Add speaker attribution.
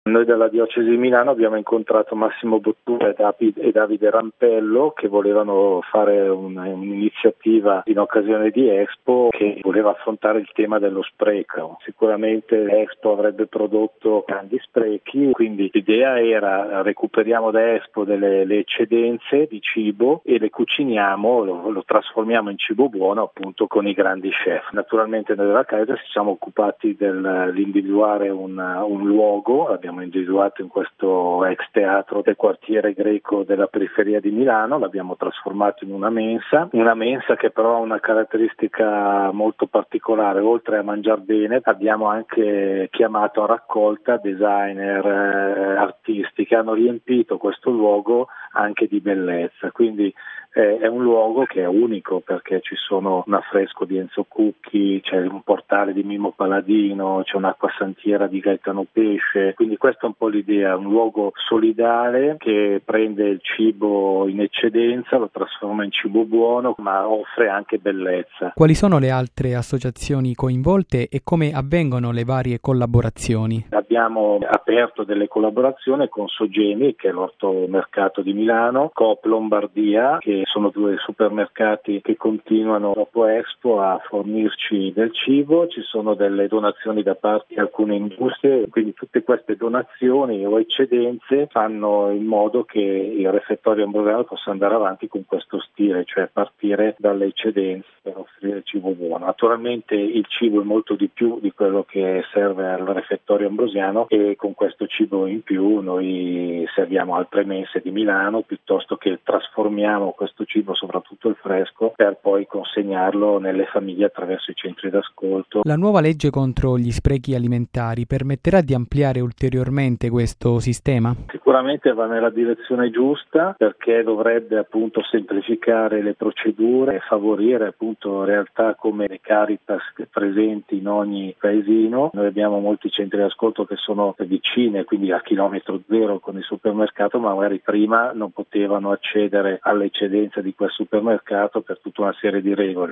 Speaker 1: Noi della Diocesi di Milano abbiamo incontrato Massimo Bottura e Davide Rampello, che volevano fare un'iniziativa in occasione di Expo che voleva affrontare il tema dello spreco. Sicuramente Expo avrebbe prodotto grandi sprechi, quindi l'idea era: recuperiamo da Expo le eccedenze di cibo e le cuciniamo, lo trasformiamo in cibo buono, appunto, con i grandi chef. Naturalmente noi della Caritas ci siamo occupati dell'individuare un luogo. Abbiamo individuato in questo ex teatro del quartiere greco della periferia di Milano, l'abbiamo trasformato in una mensa che però ha una caratteristica molto particolare. Oltre a mangiar bene, abbiamo anche chiamato a raccolta designer, artisti che hanno riempito questo luogo anche di bellezza. Quindi è un luogo che è unico, perché ci sono un affresco di Enzo Cucchi, c'è un portale di Mimmo Paladino, c'è un'acquasantiera di Gaetano Pesce. Quindi questa è un po' l'idea: un luogo solidale che prende il cibo in eccedenza, lo trasforma in cibo buono, ma offre anche bellezza.
Speaker 2: Quali sono le altre associazioni coinvolte e come avvengono le varie collaborazioni?
Speaker 1: Abbiamo aperto delle collaborazioni con Sogemi, che è l'ortomercato di Milano, Coop Lombardia, che sono due supermercati che continuano dopo Expo a fornirci del cibo. Ci sono delle donazioni da parte di alcune industrie, quindi tutte queste donazioni o eccedenze fanno in modo che il refettorio ambrosiano possa andare avanti con questo stile, cioè partire dalle eccedenze per offrire cibo buono. Naturalmente il cibo è molto di più di quello che serve al refettorio ambrosiano, e con questo cibo in più noi serviamo altre mense di Milano, piuttosto che trasformiamo questo cibo, soprattutto il fresco, per poi consegnarlo nelle famiglie attraverso i centri d'ascolto.
Speaker 2: La nuova legge contro gli sprechi alimentari permetterà di ampliare ulteriormente questo sistema?
Speaker 1: Sicuramente va nella direzione giusta, perché dovrebbe appunto semplificare le procedure e favorire appunto realtà come le Caritas presenti in ogni paesino. Noi abbiamo molti centri d'ascolto che sono vicine, quindi a chilometro zero con il supermercato, ma magari prima non potevano accedere alle eccedenze di quel supermercato per tutta una serie di regole.